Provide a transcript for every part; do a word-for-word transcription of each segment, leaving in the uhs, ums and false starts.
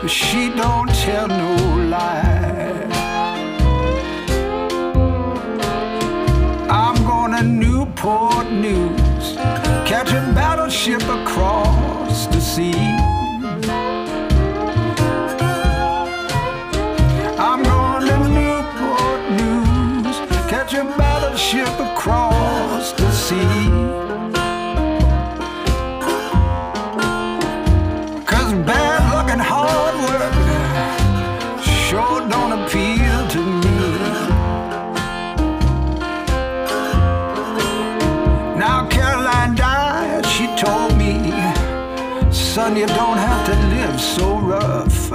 she don't tell no lie. I'm going to Newport News, catch a battleship across the sea. I'm going to Newport News, catch a battleship across the sea. Cause bad luck and hard work sure don't appeal to me. Now Caroline died, she told me, son, you don't have to live so rough.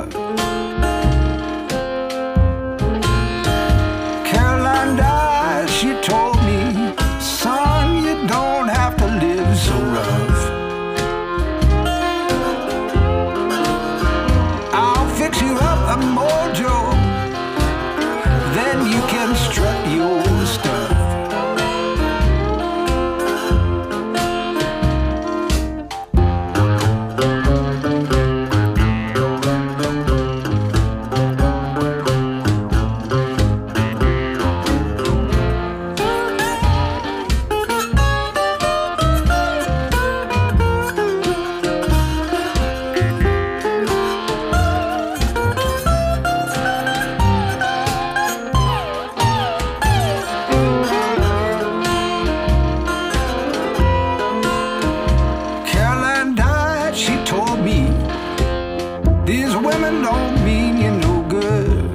Caroline died, she told me, son, you don't have to live so rough. I'll fix you up a mojo, then you can strut your stuff. These women don't mean you no good.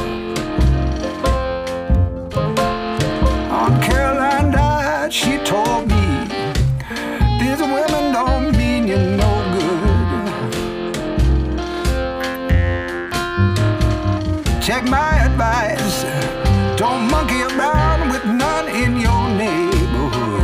Aunt Caroline died, she told me, these women don't mean you no good. Take my advice, don't monkey around with none in your neighborhood.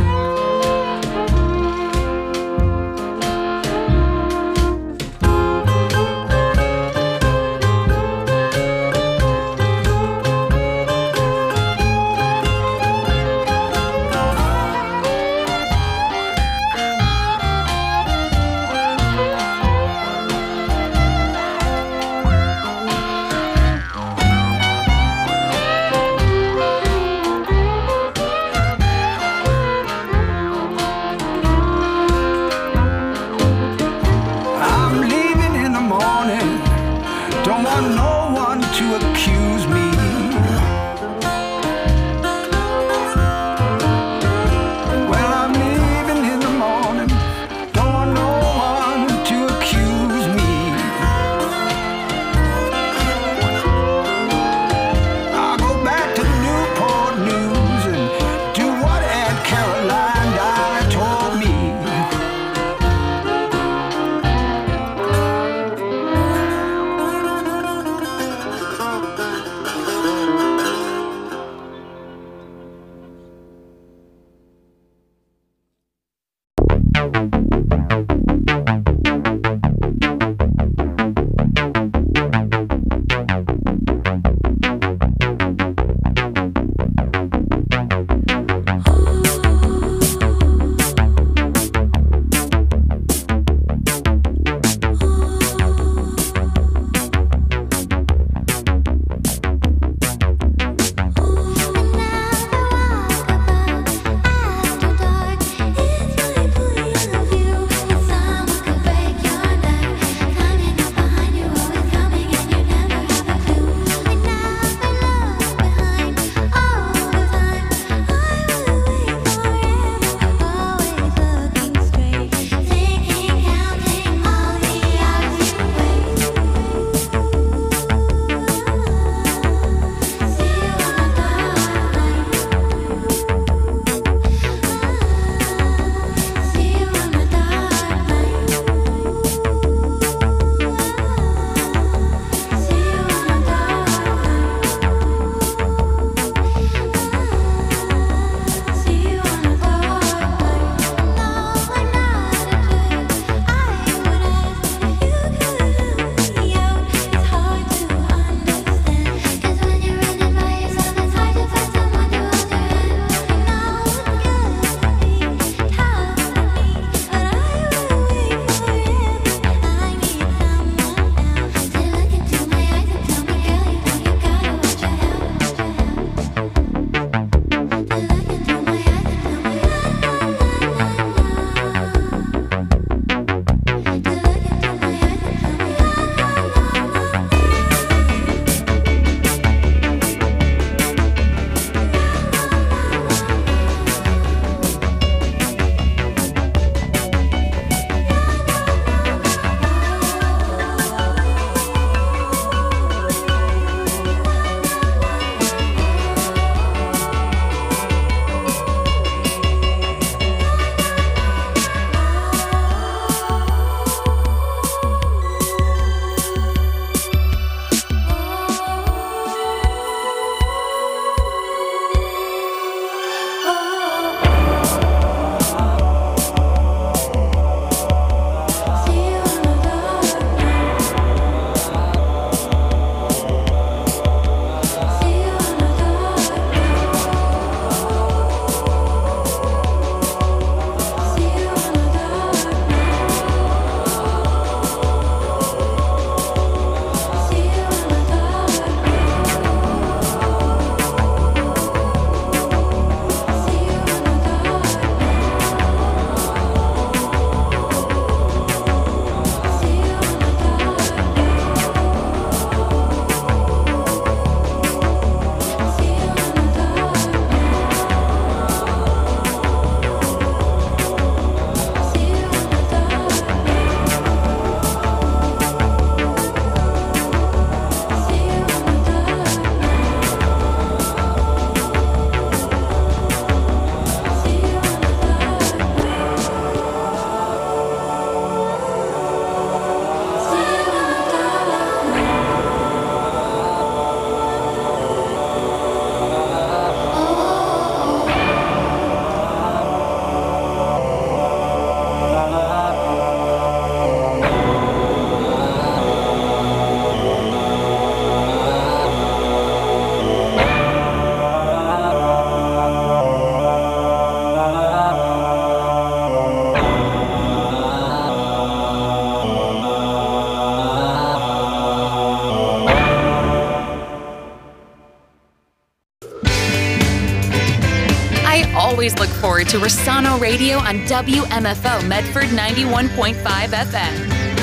always look forward to Rossano Radio on W M F O Medford ninety-one point five F M.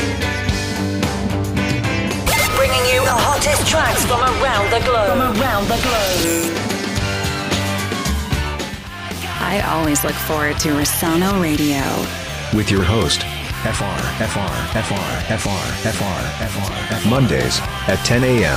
Bringing you the hottest tracks from around the globe. From around the globe. I always look forward to Rossano Radio. With your host, F R, F R, F R, F R, F R, F R, F R. Mondays at ten a.m.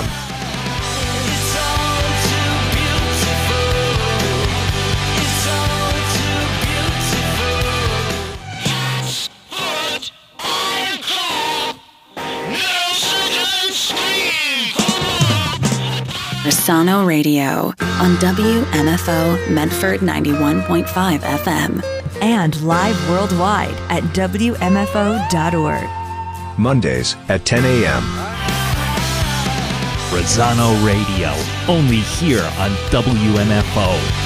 Rossano Radio on W M F O Medford ninety-one point five F M. And live worldwide at W M F O dot org. Mondays at ten a.m. Rossano Radio, only here on W M F O.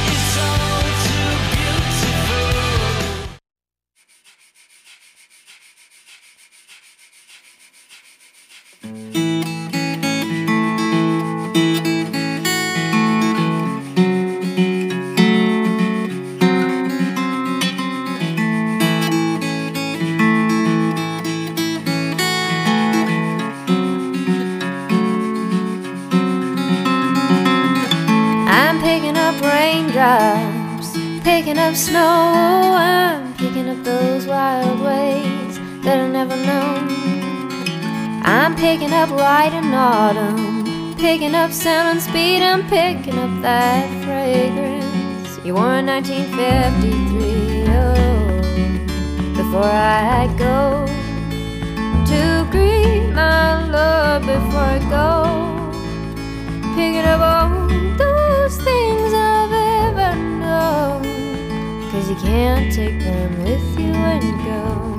Picking up snow, I'm picking up those wild ways that I never known. I'm picking up light in autumn, picking up sound and speed, I'm picking up that fragrance you wore in nineteen fifty-three. Oh, before I go to greet my love, before I go, picking up all those things I've ever known. 'Cause you can't take them with you when you go.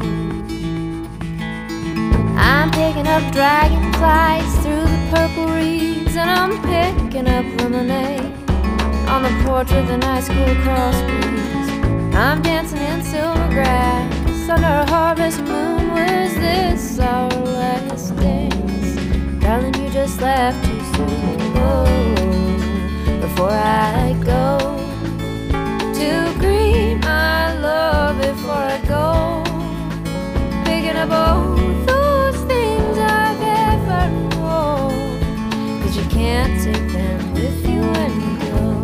I'm picking up dragonflies through the purple reeds, and I'm picking up lemonade on the porch with a nice cool cross breeze. I'm dancing in silver grass under a harvest moon. Was this our last dance? Darling, you just left too soon. Oh, before I go to greet my love, before I go, picking up all those things I've ever known. 'Cause you can't take them with you when you go.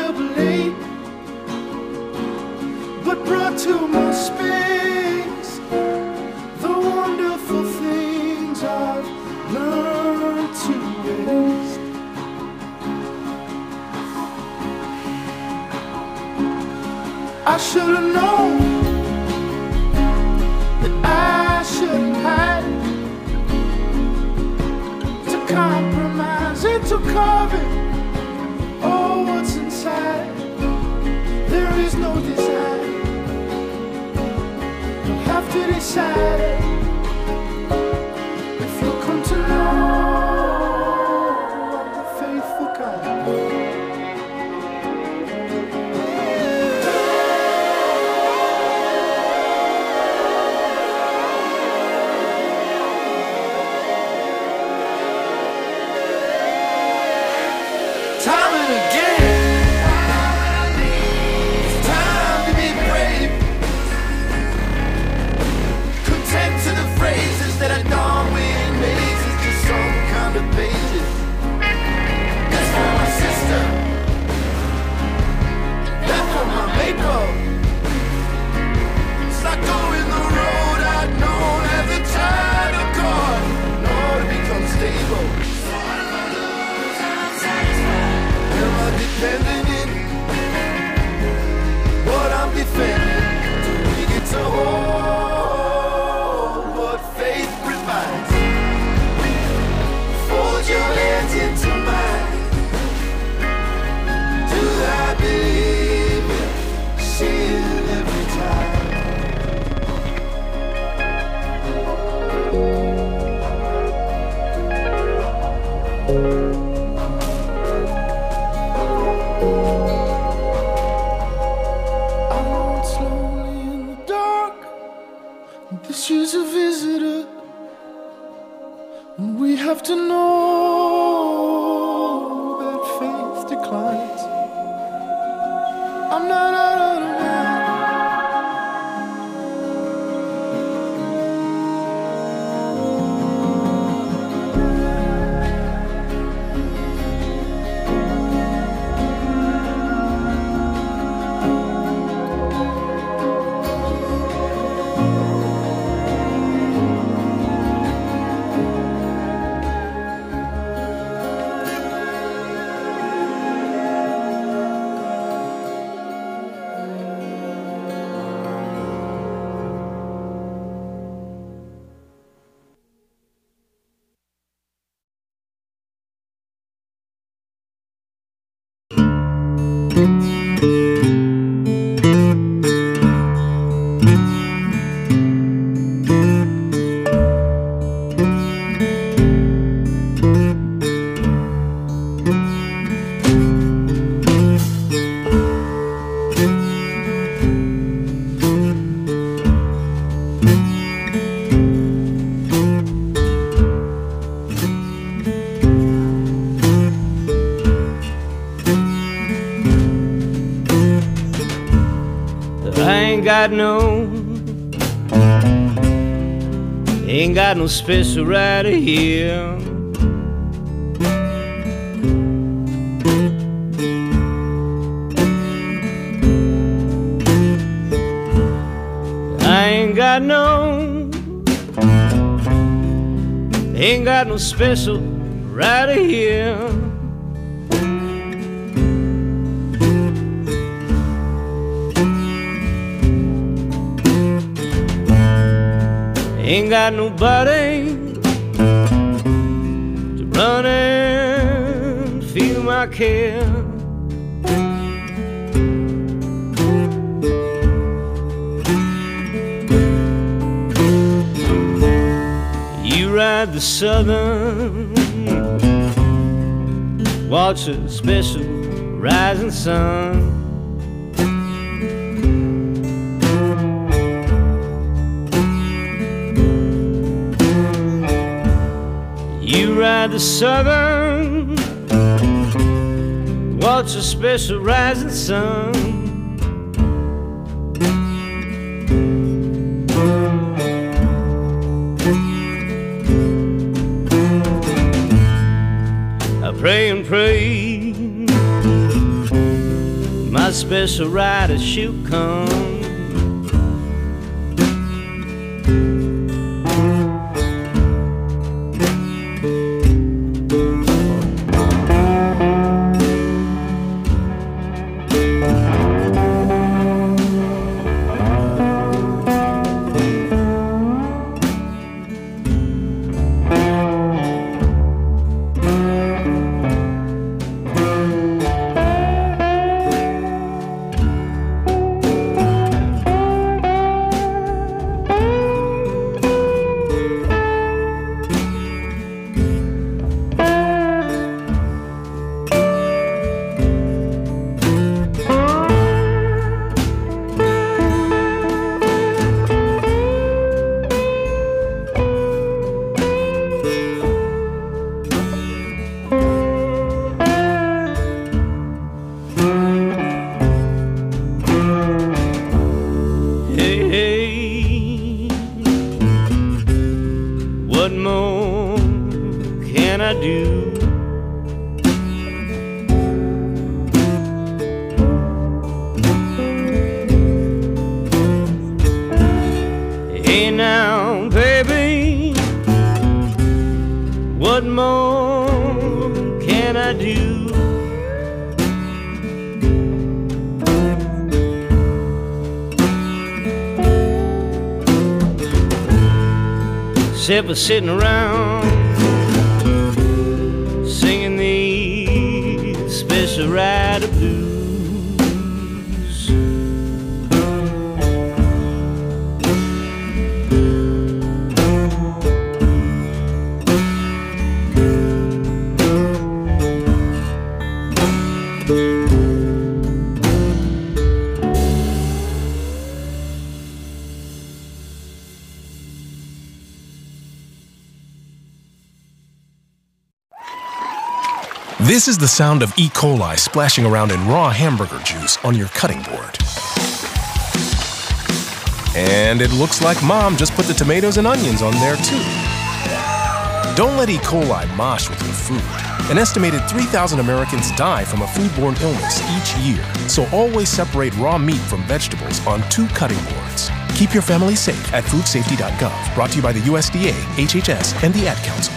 late, but brought to my space the wonderful things I've learned to waste. I should have known that I shouldn't have to compromise and to carve it. Oh, what's inside? There is no desire. You have to decide if you come to know I'm the faithful kind. Time and again, it's time to be brave. Content to the phrases that are done with mazes, just some kind of pages. That's for my sister, that's for my maple. It's like going the road I'd known as a child of God, in order to become stable. Defending it, what I'm defending. Do we get to hold what faith provides? Fold your hands into mine. Do I believe it? See it every time. She's a visitor, and we have to know that faith declines. I'm not out of the got no, ain't got no special right here. I ain't got no, ain't got no special right here. Ain't got nobody to run and feel my care. You ride the southern, watch a special rising sun. You ride the southern, watch a special rising sun. I pray and pray my special rider she'll come. Except for sitting around singing these special rider blues. This is the sound of E. coli splashing around in raw hamburger juice on your cutting board. And it looks like Mom just put the tomatoes and onions on there too. Don't let E. coli mosh with your food. An estimated three thousand Americans die from a foodborne illness each year, so always separate raw meat from vegetables on two cutting boards. Keep your family safe at food safety dot gov. Brought to you by the U S D A, H H S, and the Ad Council.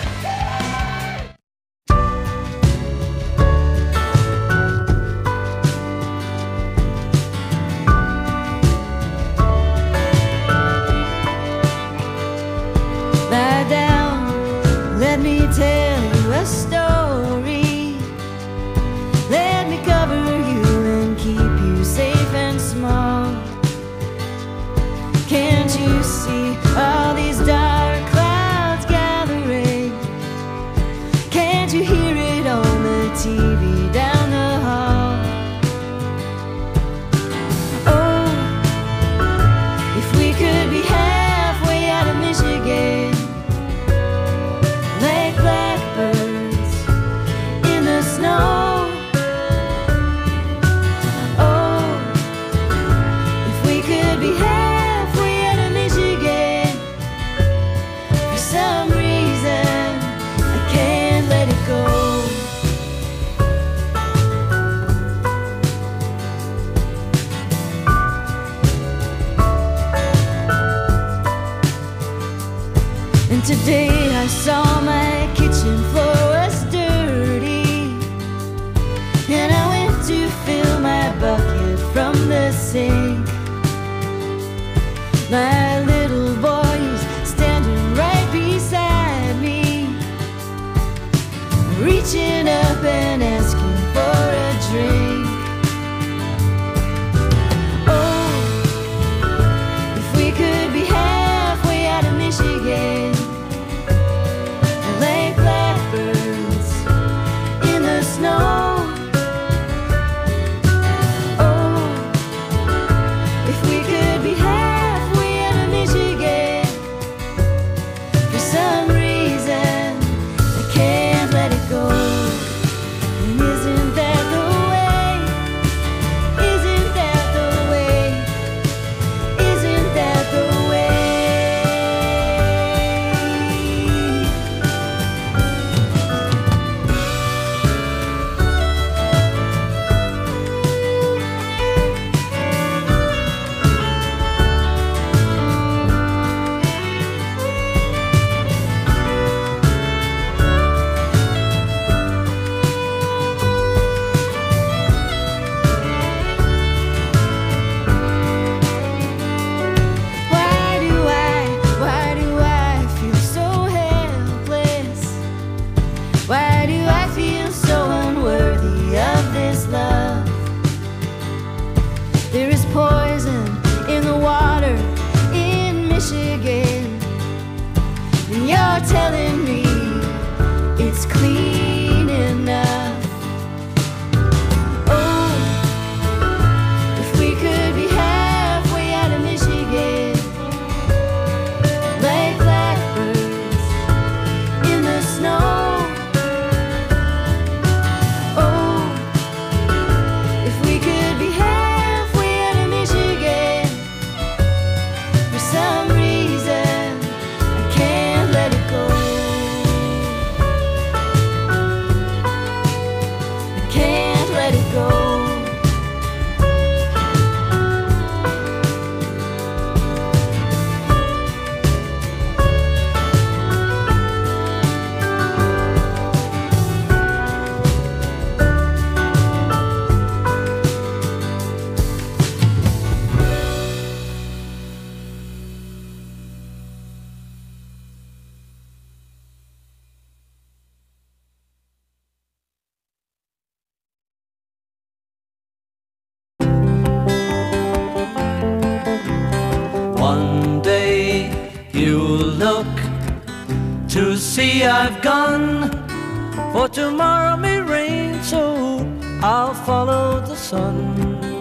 Today I saw my kitchen floor was dirty, and I went to fill my bucket from the sink. My little boy is standing right beside me, reaching up and asking for a drink. Oh, if we could be halfway out of Michigan, like blackbirds in the snow. Oh, if we could be halfway out of There is poison in the water in Michigan, and you're telling me it's clean enough. Oh, if we could be halfway out of Michigan, like blackbirds in the snow. Oh, if we could be halfway out of Michigan, for some reason I can't let it go. I can't let it go. One day you'll look to see I've gone, for tomorrow may rain, so I'll follow the sun.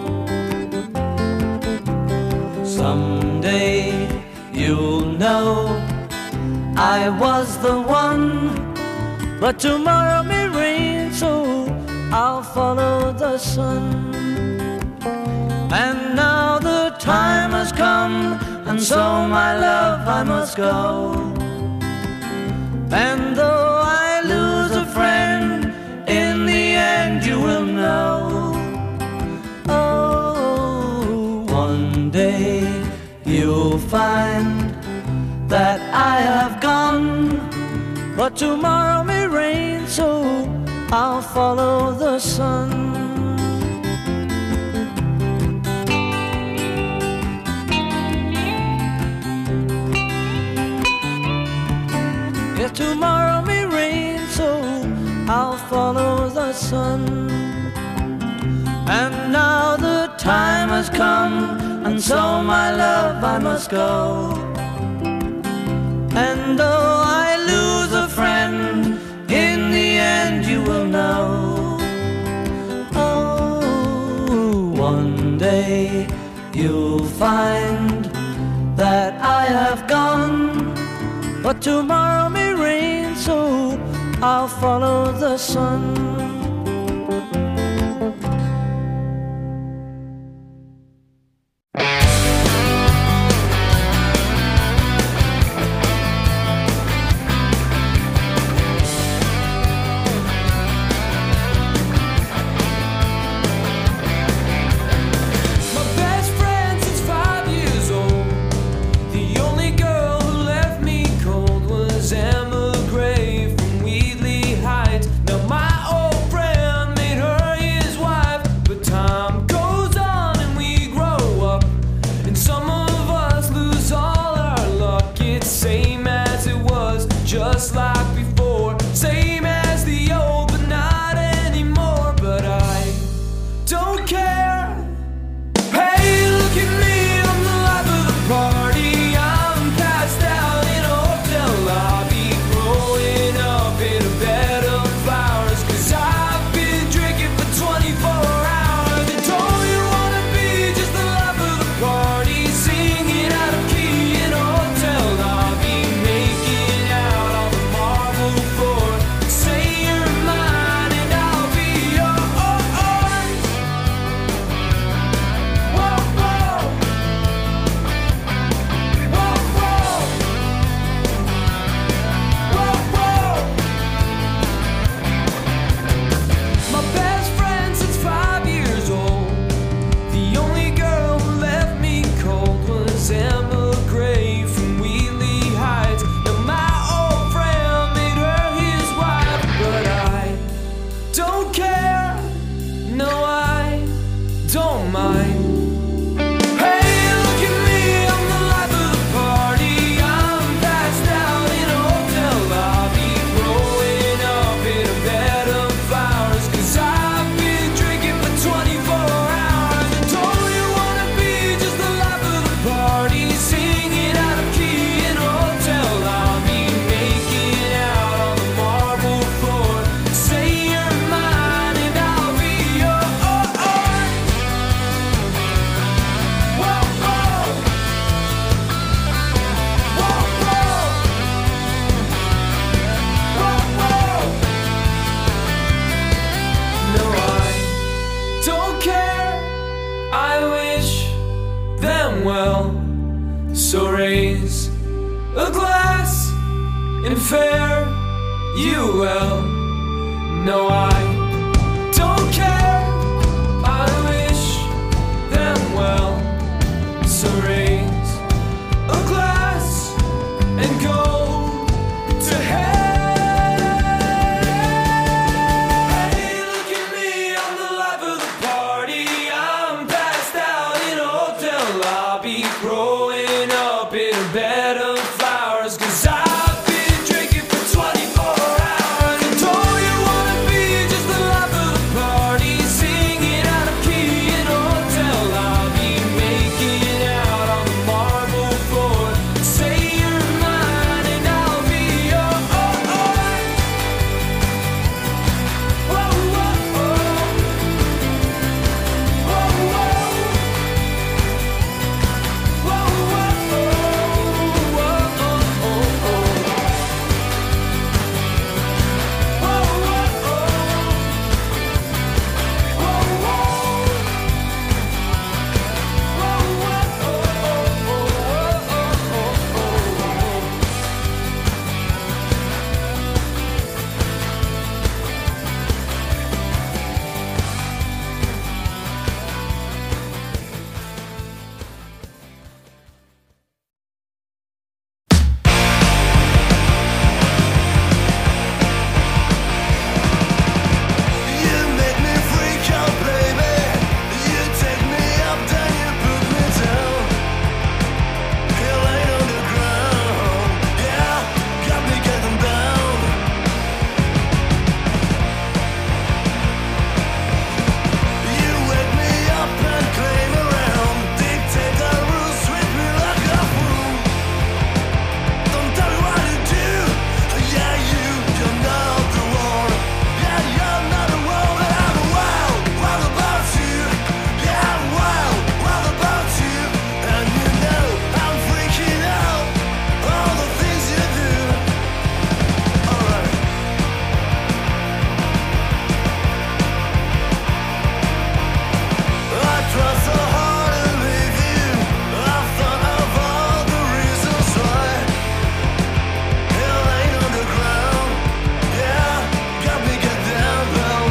Someday you'll know I was the one, but tomorrow may rain, so I'll follow the sun. And now the time has come, and so my love I must go. And though I lose a friend, in the end you will know. Oh, one day you'll find that I have gone, but tomorrow may rain, so I'll follow the sun. Yeah, tomorrow may rain, so I'll follow the sun. And now the time has come, and so my love I must go. And though I lose a friend, in the end you will know. Oh, one day you'll find that I have gone, but tomorrow may rain, so I'll follow the sun. Just like before, same as the old, but not anymore. But I don't care. Hey, look at me, I'm the life of the party. I'm passed out in a hotel lobby, growing up in a bed of flowers, 'cause I've been drinking for twenty-four hours. And don't you wanna be just the life of the party, singing out of key in a hotel lobby, making out on the marble floor. Say you're mine and I'll be yours. Whoa, whoa. Whoa, whoa. Whoa, whoa. My best friend since five years old. The only girl who left me cold was Emma Gray from Wheatley Heights. Now my old friend made her his wife, but I don't care. No, I don't mind. Hey, look at me, I'm the life of the party. I'm passed out in a hotel lobby, growing up in a bed of flowers, 'cause I've been drinking for twenty-four hours. And don't you wanna well. So raise a glass and fare you well. No, I don't care, I wish them well. So raise a glass and go to hell. Hey, look at me, I'm the life of the party. I'm passed out in a hotel lobby, growing up in a bed of flowers, 'cause I've been drinking for twenty-four hours. And don't you wanna be just the life of the party, singing out of key in a hotel lobby, making out on the marble floor. Say you're mine and I'll be yours. Whoa, whoa, whoa. Whoa, whoa. Whoa, whoa, whoa. Whoa, oh, oh, oh. You make me freak out, baby. You take me up, then you put me down. Hell ain't underground. Yeah, got me getting down. You wake me up and claim around. Dictate the rules, sweep me like a fool. Don't tell me what to do. Yeah, you, you're not the one. Yeah, you're not the one, but I'm wild, wild about you. Yeah, I'm wild, wild about you. And you know I'm freaking out. All the things you do. Alright. I tried so hard to leave you. I thought of all the reasons why. Hell ain't underground. Yeah, got me get down, down.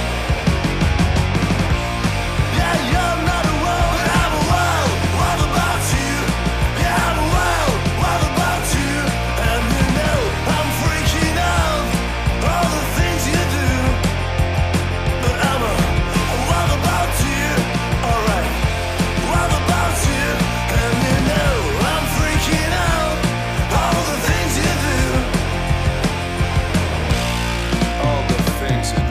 Yeah, you're not a wild, but I'm a wild, wild about you. Yeah, I'm a wild, wild about you. And you know I'm freaking out. All the things you do. But I'm a, a wild about you. Alright, wild about you. And you know I'm freaking out. All the things you do. All the things you do.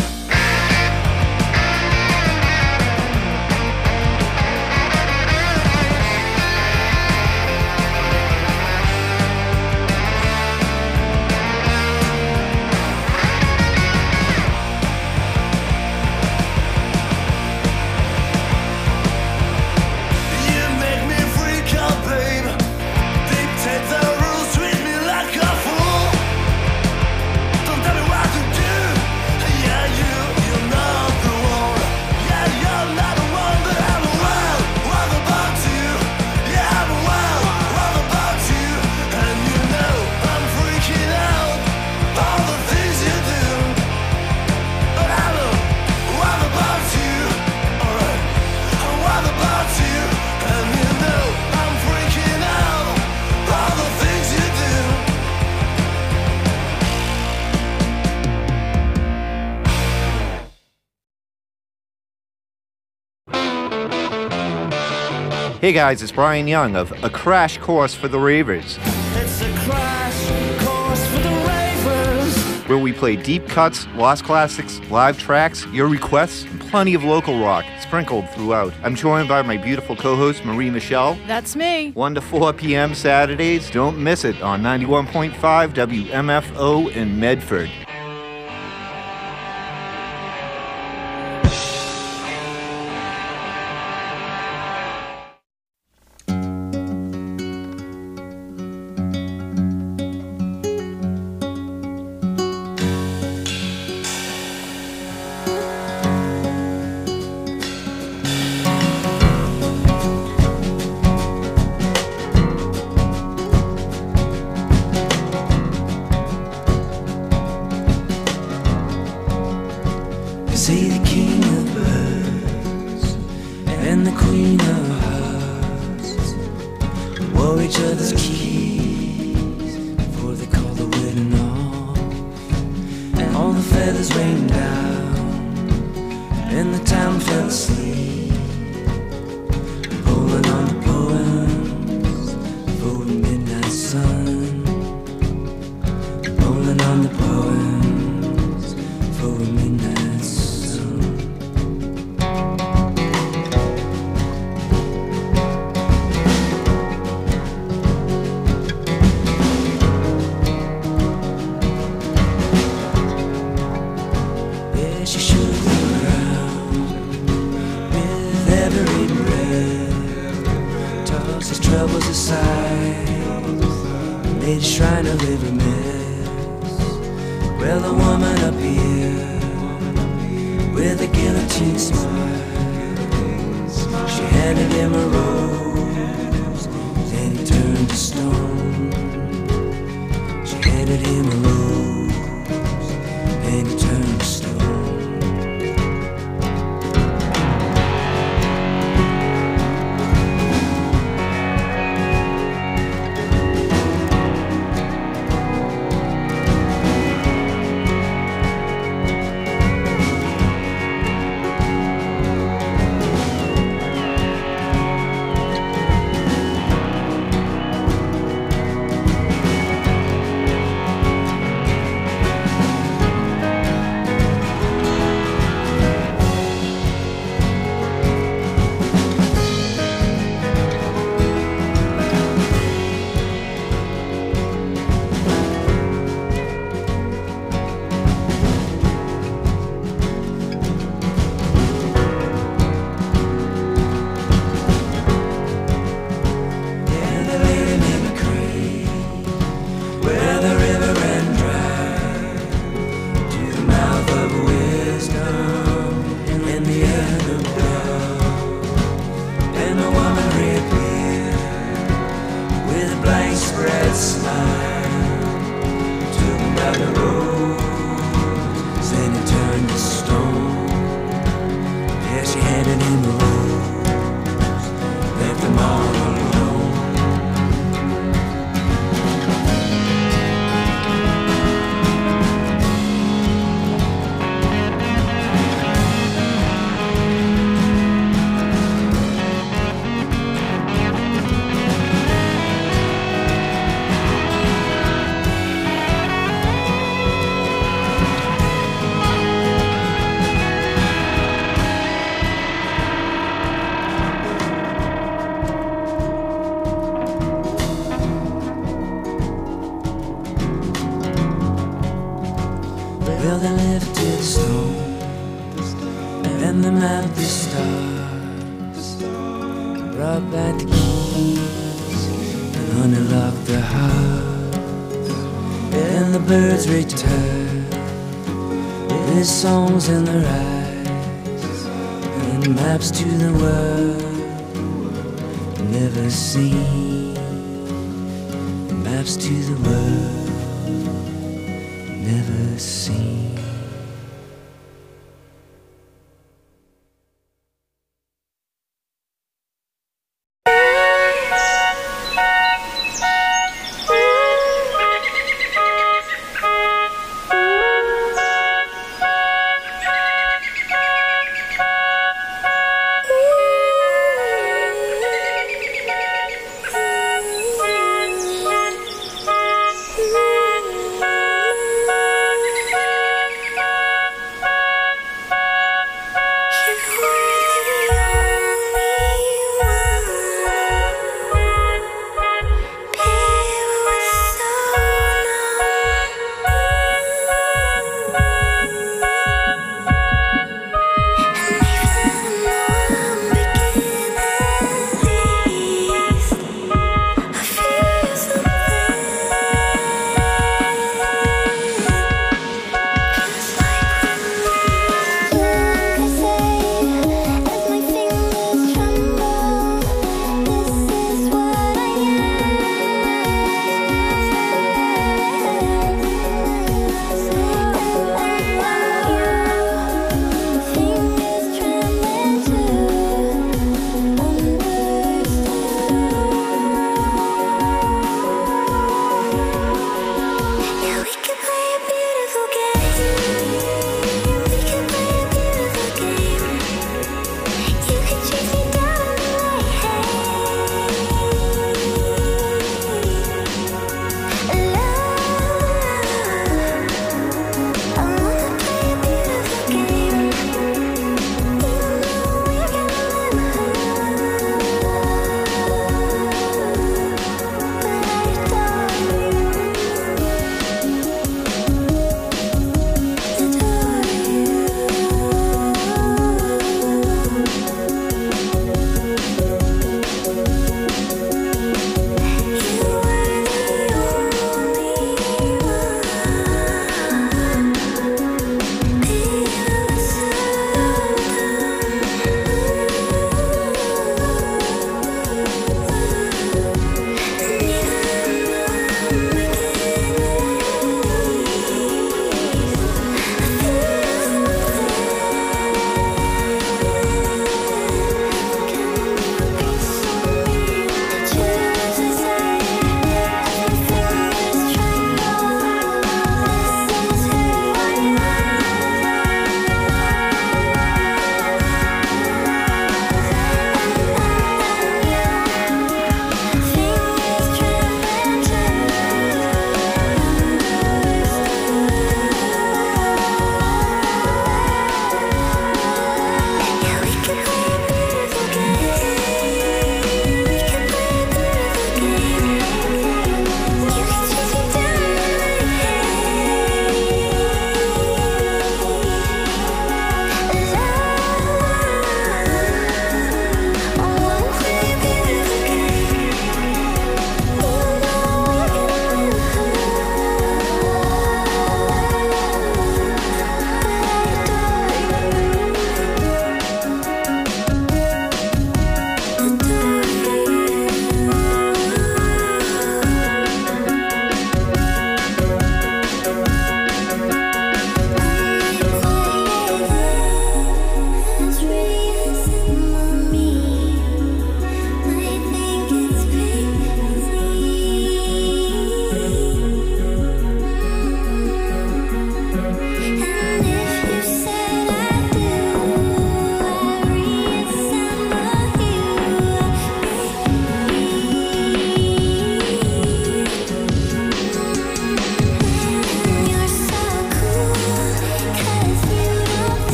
You make me freak out, babe. Dictate the rules, treat me like a fool. Don't tell me what to do. Yeah, you, you're not the one. Yeah, you're not the one, but I'm wild, wild about you. Yeah, I'm wild, wild about you. And you know I'm freaking out. All the things you do. But I'm wild about you. Alright, I'm wild about you. And you know I'm freaking out. All the things you do. Hey guys, it's Brian Young of A Crash Course for the Ravers, It's a crash course for the ravers. where we play deep cuts, lost classics, live tracks, your requests, and plenty of local rock sprinkled throughout. I'm joined by my beautiful co-host Marie Michelle. That's me. one to four p.m. Saturdays. Don't miss it on ninety-one point five W M F O in Medford. the Queen of Hearts wore each other's keys before they called the wedding off. And all the feathers rained down and the town fell asleep, pulling on the poems for the midnight sun, pulling on the poems for the midnight sun. She shook the ground with every breath, tossed his troubles aside, made a shrine of every mess. Well, the woman up here with a guillotine smile, she handed him a rose, then he turned to stone. She handed him a rose, then he turned to stone. Well, they lifted the stone and they mapped the stars, brought back the keys and honey locked their hearts. And the birds returned with songs in their eyes and maps to the world never seen, maps to the world never seen.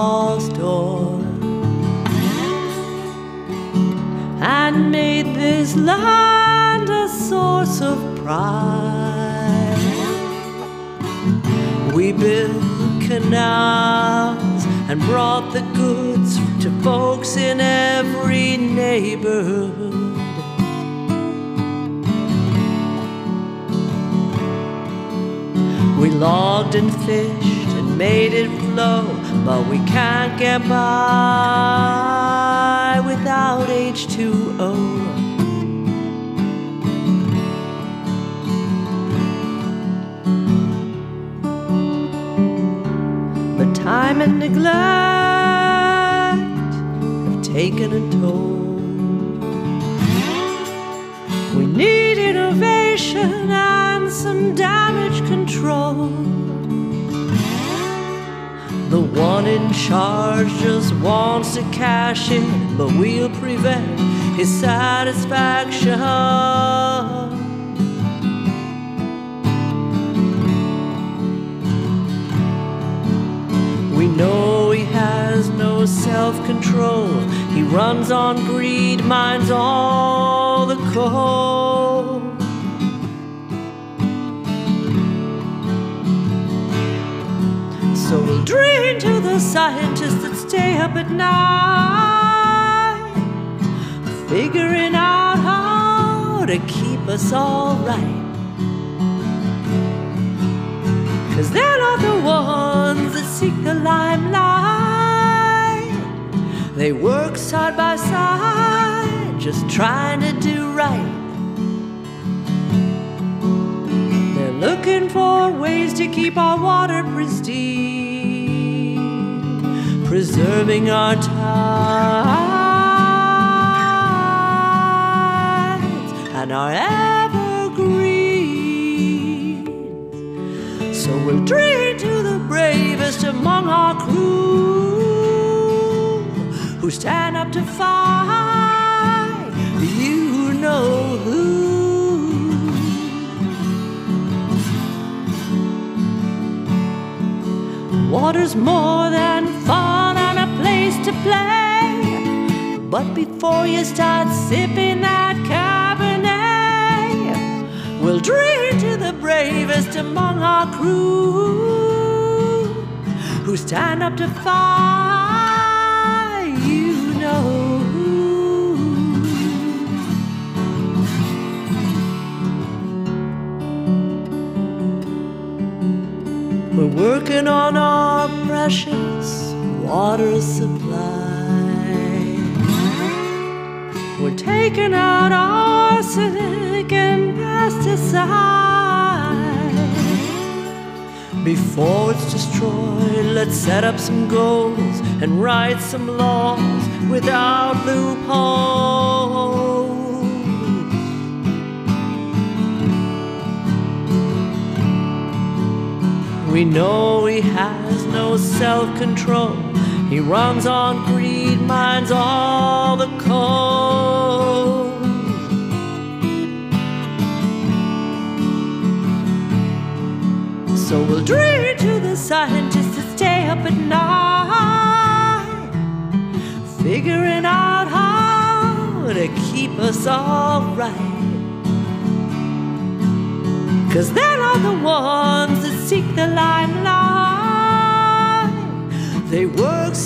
lost door and made this land a source of pride. We built canals and brought the goods to folks in every neighborhood. We logged and fished and made it flow, but we can't get by without H two O. But time and neglect have taken a toll. We need innovation and some damage control. The one in charge just wants to cash in, but we'll prevent his satisfaction. We know he has no self-control. He runs on greed, mines all the coal. So we'll drain to the scientists that stay up at night, figuring out how to keep us all right. 'Cause they're not the ones that seek the limelight. They work side by side, just trying to do right. They're looking for ways to keep our water pristine, preserving our tides and our evergreens. So we'll drain to the bravest among our crew, who stand up to fight, you know who. Water's more than fun and a place to play, but before you start sipping that Cabernet, we'll drain to the bravest among our crew, who stand up to fight, you know who. We're working on our precious water supply. We're taking out arsenic and pesticides. Before it's destroyed, let's set up some goals and write some laws without loopholes. We know he has no self-control. He runs on greed, mines all the coal. So we'll drain to the scientists that stay up at night, figuring out how to keep us all right. 'Cause they're not the ones that seek the limelight. They work